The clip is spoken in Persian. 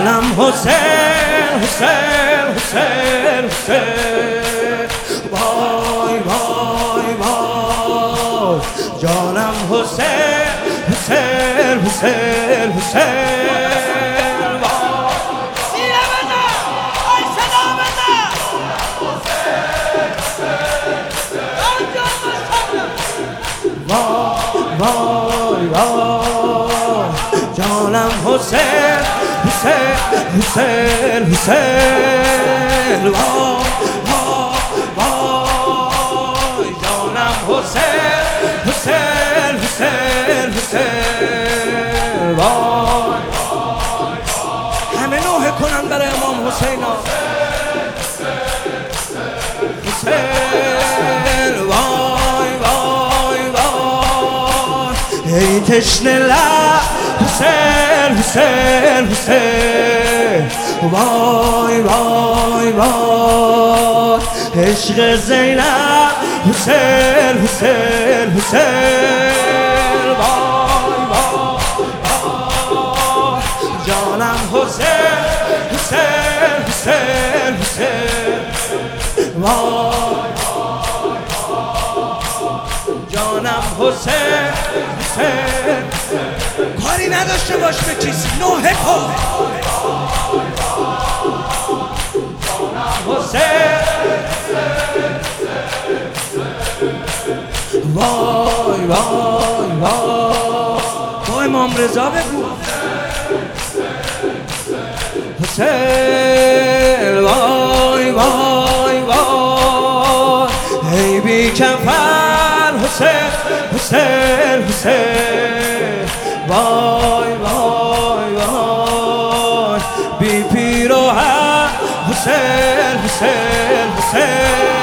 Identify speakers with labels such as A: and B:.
A: جانم حسین حسین حسین حسین وای وای وای جانم حسین حسین حسین حسین وای وای جانم حسین حسین حسین حسین وای وای جانم حسین حسین حسین حسین وای همه نوحه کنن برای امام حسین حسین وای وای وای ای تشنه لب حسین حسین حسین وای وای وای عشق زینب حسین حسین حسین وای وای وای جانم حسین حسین حسین حسین وای جانم حسین حسین کاری نداشته باش به کسی نوحه کن حسین وای وای وای با امام رضا بگو حسین وای وای وای ای بی کفن حسین حسین حسین وای وای وای بی پیراهن حسین حسین حسین